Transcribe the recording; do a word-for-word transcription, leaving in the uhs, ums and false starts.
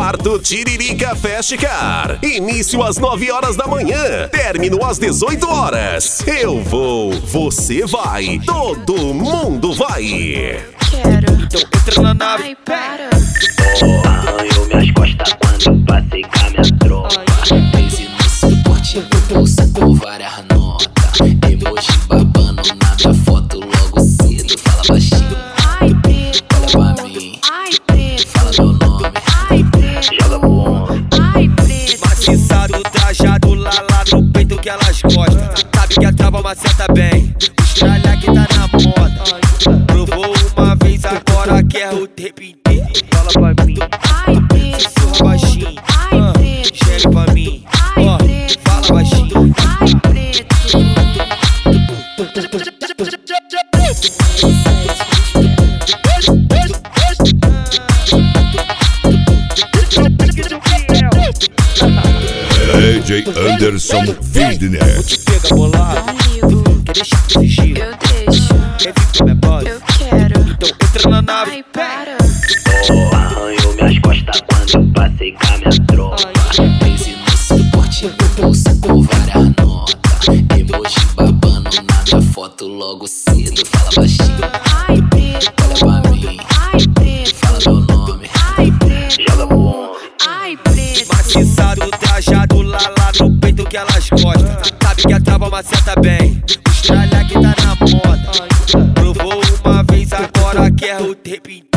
Quarto Tiririca Fast Car. Início às nove horas da manhã. Término às dezoito horas. Eu vou, você vai, todo mundo vai. Quero. Então entra na nave. Ai, para. Oh, arranhou minhas costas quando eu passei com a minha tropa. Crazy no suporte, bolsa com várias notas. Emoji babando na minha foto logo cedo. Fala baixinho, Ai, preto. olha pra mim. Ai, preto. Fala meu nome. Ai, preto. Joga pro ombro. Ai, preto. Maciçado, trajado, lá lá no peito que elas gostam. Sabe que a trava maceta bem. Estralha que tá na moda. Provou uma vez, agora quer o tempo inteiro. Fala pra mim. Ai, preto. Sussurra baixinho. Ai, ah, preto. Chega pra mim. Ai, Ó, preto. fala baixinho. Ai, preto. D J Anderson Widner. Vou te pegar bolado. Não ligo. Quer deixar de exigir? Eu deixo. Quer vir pra minha base? Eu quero. Então entra na nave. Ai, para. Oh, arranhou minhas costas quando eu passei com a minha tropa. Crazy no suporte, bolsa com várias notas. Emoji babando na minha foto logo cedo. Fala baixinho, Ai, preto. olha pra mim. Ai, preto. Fala meu nome. Ai, preto. Joga pro ombro. Ai, preto. Maciçado, trajado, lá lá no peito que elas gostam. Sabe que a trava maceta bem. Estralha que tá na moda. Provou uma vez, agora quer o tempo inteiro.